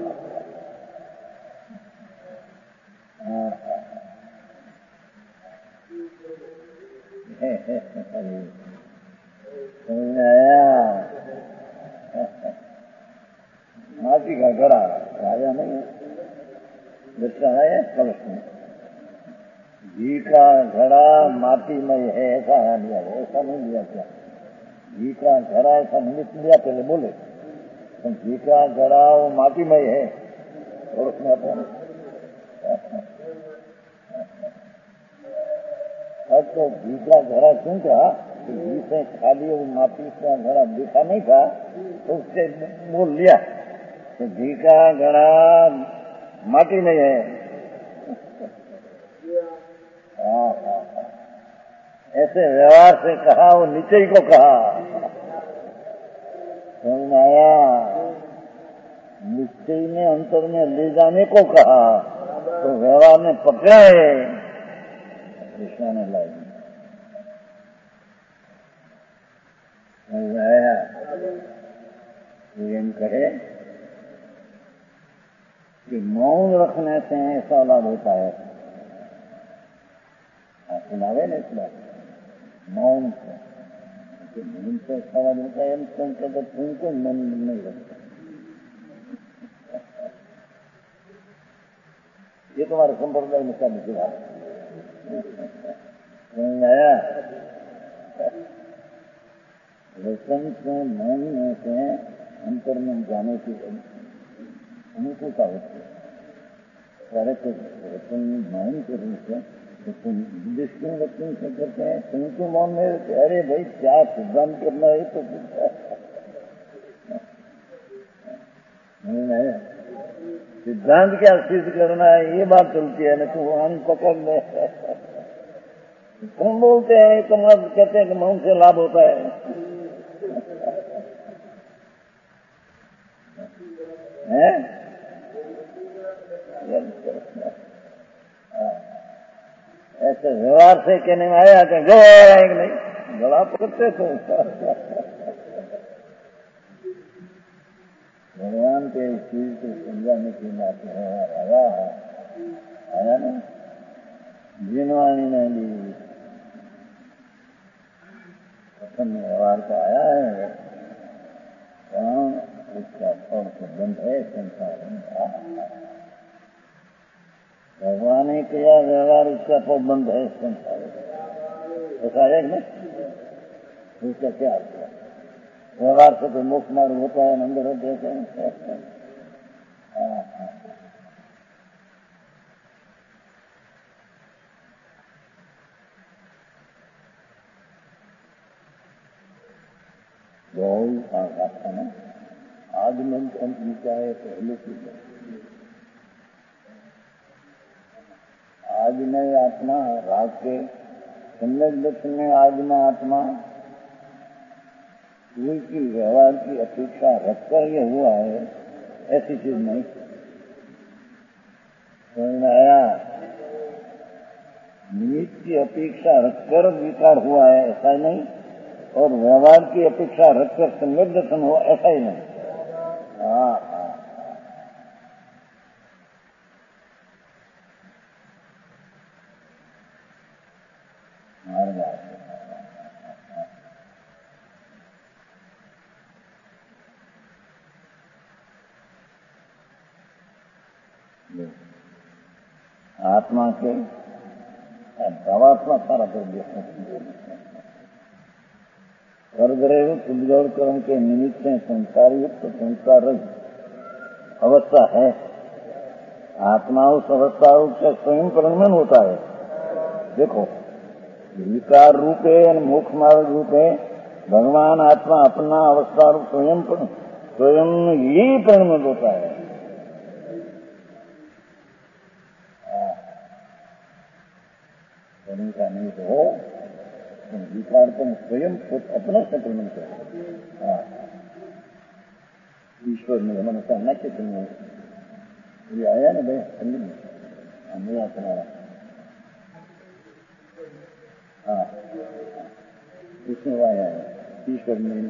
माटी का घड़ा राजा नहीं है, दृष्टा है कलश में। घी का घड़ा माटी में है ऐसा है लिया, ऐसा नहीं लिया क्या? घी का घड़ा ऐसा निमित्त लिया, पहले बोले तो घी का घड़ा वो माटी में है और उसमें अपन अब तो घी का घड़ा क्यों कहा? घी से खाली वो माटी का घड़ा दिखा नहीं था, तो उससे बोल लिया तो घी का घड़ा माटी में है। हाँ हाँ, ऐसे व्यवहार से कहा, वो नीचे को कहा। समझ आया? निश्चय में अंतर में ले जाने को कहा, तो व्यवहार ने पकड़ा है, कृष्ण ने लाई। समझ आया? ये कहे कि मौन रखने से ऐसा लाभ होता है। आप सुनावे ना इस बात, मौन से मौन से ऐसा लाभ होता है, तो तुमको मन नहीं रखता। ये तुम्हारे संप्रदाय में सब की बात आया। वचन से मौन से अंतर में जाने की अनुकूलता होती है। सारे तो वचन मौन के रूप से तो तुम जिसके वचन से करते हैं, तुमको मौन में रहते। अरे भाई क्या सिद्धांत करना है तो नहीं है, सिद्धांत क्या सिद्ध करना है ये बात चलती है ना। तुम हम पकड़ ले, तुम बोलते हैं, तुम अब कहते हैं कि मौन से लाभ होता है, हैं? ऐसे व्यवहार से कहने में आया कि गया है कि नहीं, गला पकड़ते थे। भगवान के इस चीज को समझाने की बात है। आया आया ना, जिनवाणी ने भी प्रथम व्यवहार का आया है, कौन उसका फल संबंध है संसार में। भगवान ने किया व्यवहार, उसका पौबंध है संसार। ऐसा है कि नहीं? उसका क्या अर्थ है? व्यवहार से तो मोक्ष मार्ग होता है, अंदर होते हैं। बहुत आघात है ना, आगमन का है पहले की। आज में आत्मा राग के सम्यक दर्शन में आज में आत्मा कोई की व्यवहार की अपेक्षा रखकर ये हुआ है, ऐसी चीज नहीं। समझ आया? निमित्त की अपेक्षा रखकर विकार हुआ है ऐसा ही नहीं, और व्यवहार की अपेक्षा रखकर सम्यक दर्शन हुआ ऐसा ही नहीं। हाँ हाँ, हमारी बात आत्मा के भावात्मा सारा द्रव्य कर्म कुलगौर कर्म के निमित्त में संसार युक्त संसार अवस्था है। आत्मा उस अवस्था का स्वयं परिणमन होता है। देखो, विकार रूप है, मोक्ष मार्ग रूप है, भगवान आत्मा अपना अवस्था रूप स्वयं स्वयं ही परिणमन होता है। का नहीं तो हो, विकार तुम स्वयं अपना संक्रमण करो। ईश्वर ने मन का न कितने ये आया ना भाई मेरा तुम्हारा हाँ इसमें आया है ईश्वर ने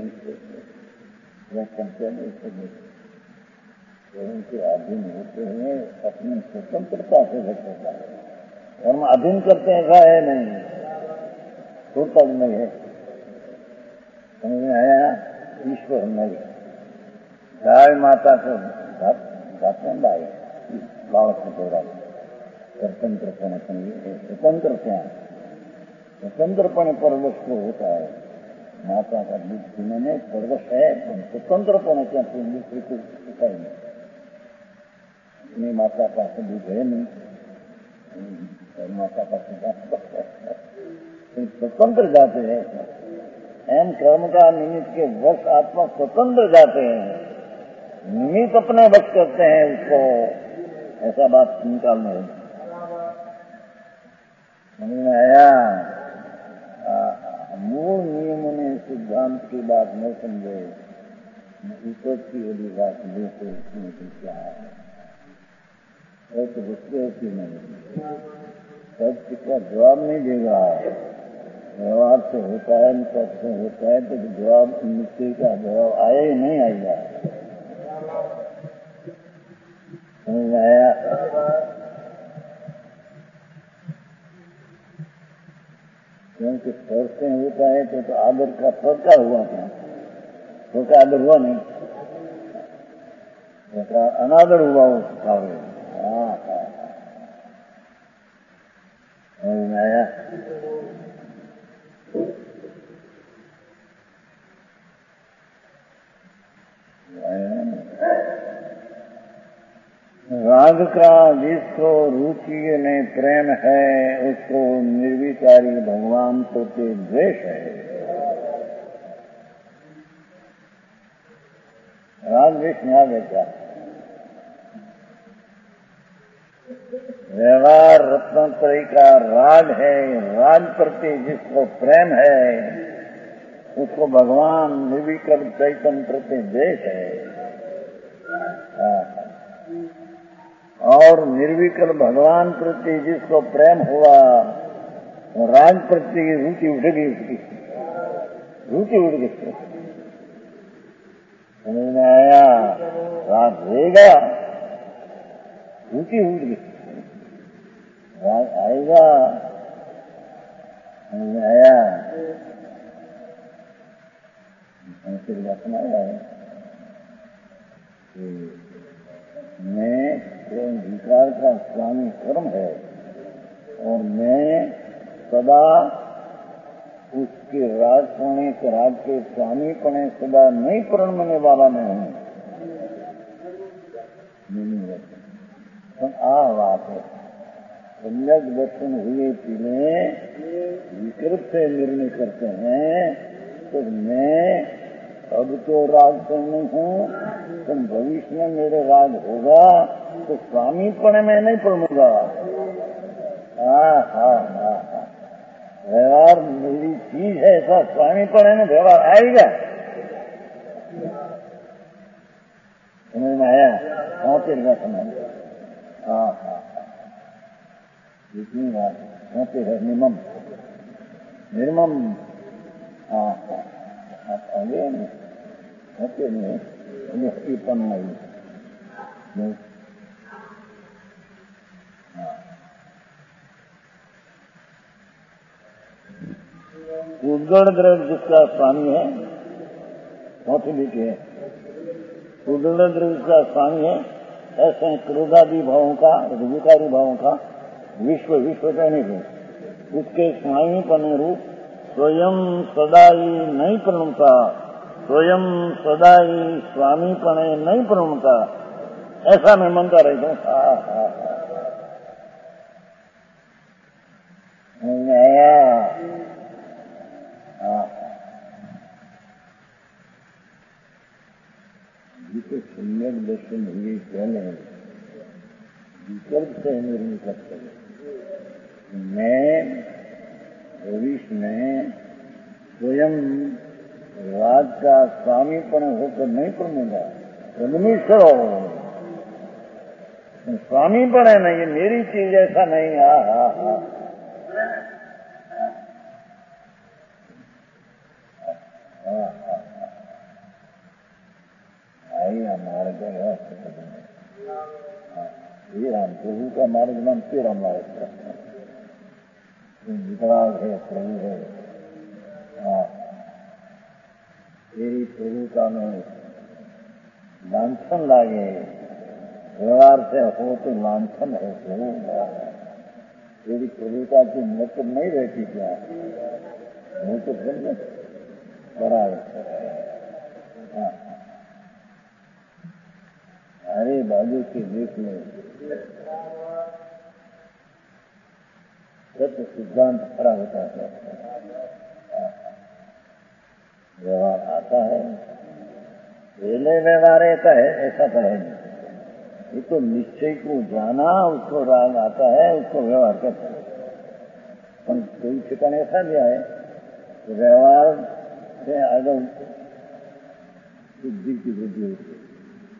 उनके अधीन होते हैं अपनी स्वतंत्रता से व्यक्तता है और हम अधीन करते हैं ऐसा है नहीं छोटा नहीं है समझ में आया ईश्वर नहीं गाय माता को घातन लाए बालक को तोड़ा स्वतंत्रपण स्वतंत्र स्वतंत्रपण परवश को होता है माता का दूध पीने में परवश है स्वतंत्रपण क्या दूसरे को सिखाई नहीं अपनी माता पास दूध है नहीं माता पास स्वतंत्र जाते हैं एम कर्म का निमित्त के वश आत्मा स्वतंत्र जाते हैं निमित्त अपने वश करते हैं उसको ऐसा बात निकालने समझ में आया मूल नियम में सिद्धांत की बात न समझे ऊपर की वाली बात लेते क्या है तो बच्चे की नहीं सत्य का जवाब नहीं देगा व्यवहार से होता है निकट से होता है तो जवाब मिट्टी का जवाब आया ही नहीं आएगा समझ में आया क्योंकि स्वर से होता है तो, तो आदर का स्वर का हुआ क्या स्वर का आदर हुआ नहीं तो अनादर हुआ वो सिखावे हाँ हाँ समझ में आया राग का जिसको रुचि में प्रेम है उसको निर्विकारी भगवान प्रति द्वेष है राग द्वेष नहीं आवेगा व्यवहार रत्नत्रयी का राग है राग प्रति जिसको प्रेम है उसको भगवान निर्विकल्प चैतन्य प्रति द्वेष है और निर्विकल्प भगवान प्रति जिसको प्रेम हुआ राग प्रति की रुचि उठ गई उसकी रुचि उठ गई समझ में आया राग रहेगा रुचि उठ गई राग आएगा समझ में आया सुनाया है मैं प्रेम विकार का स्वामी कर्म है और मैं सदा उसके राग पणे के राग के स्वामी पणे सदा नहीं प्रणमने वाला मैं हूँ आ बात है सम्यक दर्शन हुए पीले विकृत से निर्णय करते हैं तो मैं अब तो राग से नहीं हूँ तो भविष्य में मेरे राग होगा तो स्वामीपण में नहीं पढ़ूंगा हाँ हाँ हाँ हाँ व्यवहार मेरी चीज है ऐसा स्वामीपण में व्यवहार आएगा समझ में आया हाँ तेरे समझ हाँ हाँ जितनी बात होते है निर्मम निर्मम हाँ हाँ आप आगे होते नहीं निष्ठीपन नहीं उद्गण द्रव्य जिसका स्वामी है बहुत लिखे है उद्गण द्रव्य जिसका स्वामी है ऐसे क्रोधादि भावों का विकारी भावों का विश्व विश्व कहने को उसके स्वामी पने रूप स्वयं सदाई नहीं प्रणमता स्वयं सदाई स्वामी पने नहीं प्रणमता ऐसा मैं मनता रहता हूँ हाँ हाँ हाँ जिसे सम्यक दर्शन हुए पहले विकल्प से निर्णय करते मैं भविष्य में स्वयं राज का स्वामीपन होकर नहीं पढ़ूंगा निमित्त हो, स्वामी बने ना, ये मेरी चीज ऐसा नहीं। हा हा हा आई मार्ग है ये राम प्रभु का मार्ग नाम तेरा मार्ग विकराल है, प्रभु है। हाँ, तेरी प्रभु का में लांछन लागे, व्यवहार से हो तो लांछन है प्रभु। तेरी प्रभुता की मत नहीं रहती क्या? वो तो फिर बड़ा है। हाँ, अरे बाजू के देख लो, सत्य सिद्धांत खड़ा होता है, व्यवहार आता है। पहले व्यवहार ऐसा है, ऐसा तो है नहीं। ये तो निश्चय को जाना, उसको राग आता है, उसको व्यवहार करता है। पर कोई ठिकाना ऐसा भी है तो व्यवहार से आगे बुद्धि की वृद्धि होती है।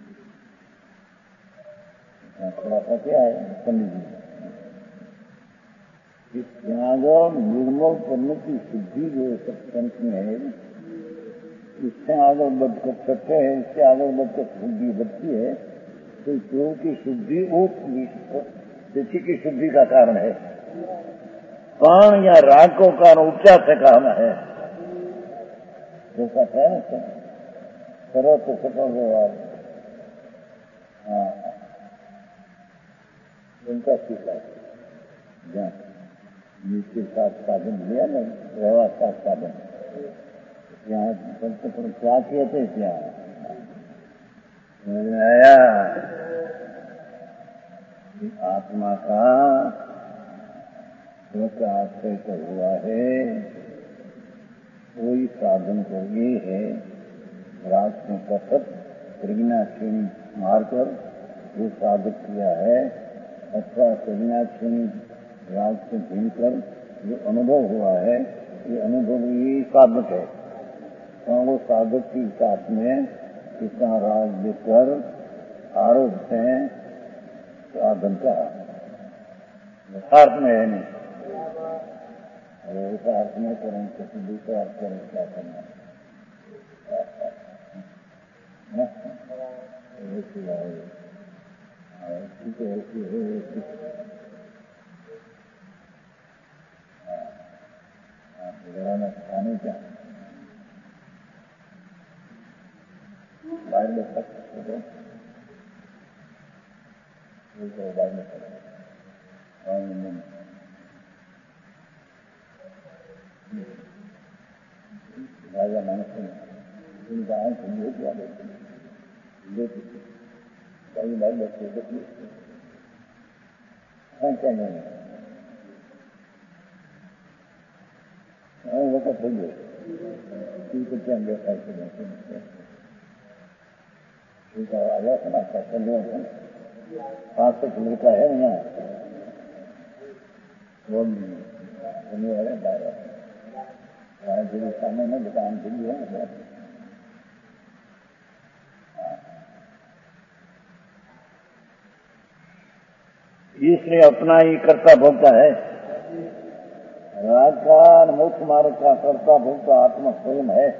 थोड़ा सा क्या है समझिए, त्याग निर्मल करने की शुद्धि जो सत्संग में है, इससे आगे बढ़ कर सकते हैं, इससे आगे बढ़ कर शुद्धि बढ़ती है। तो प्रभु की शुद्धि तिथि की शुद्धि का कारण है। प्राण या राग को कारण उपचार से कहना है, जैसा है ना करो तो सफल व्यवहार। हाँ, उनका सीखा जहाँ नीचे साथ साधन लिया ना, व्यवहार साथ साधन यहाँ पंचपुर क्या किए थे, क्या आया आत्मा का जो आश्रय तो हुआ है, कोई साधन को ये है रात में कथक प्रज्ञाक्षीण मारकर जो साधक किया है, अथवा प्रज्ञाक्षीण राग से भूलकर जो अनुभव हुआ है, ये अनुभव ही साधक है। तो वो साधक की साथ में कितना राग देकर आरोप है साधन का अर्थ में है नहीं। ऐसा अर्थ में करें किसी दूसरा अर्थ करें, क्या करना ऐसी है, ऐसी तो ऐसी है, ऐसी में खाने क्या बाहर में सकते हो, बाहर में राजा मानस उनका आंख लोग याद लेते कई बार बच्चे देखिए क्या नहीं वक्त हो गए उनको क्या देखा उनका आया सुना पाँच सौ लड़का है यहाँ वो नहीं वाले बारह जो सामने में दुकान के लिए है। इसलिए अपना ही कर्ता भोगता है। राग का मोक्ष मार्ग का कर्ता भोगता आत्मा स्वयं है।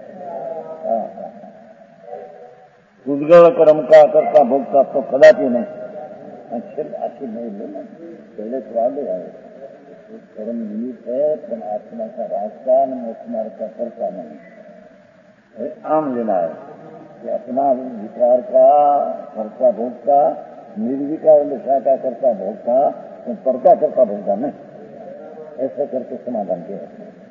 उद्गल कर्म का कर्ता भोगता तो कदापि नहीं। अच्छे अच्छी नहीं लेना पहले स्वाद आए कर्म निमित्त है, पर आत्मा का रास्ता मोक्ष मार्ग का कर्ता नहीं। आम लेना है कि अपना विचार का कर्ता भोगता, निर्विकार दशा का कर्ता भोगता, तो कर्ता कर्ता भोगता नहीं, ऐसे करके समाधान किया।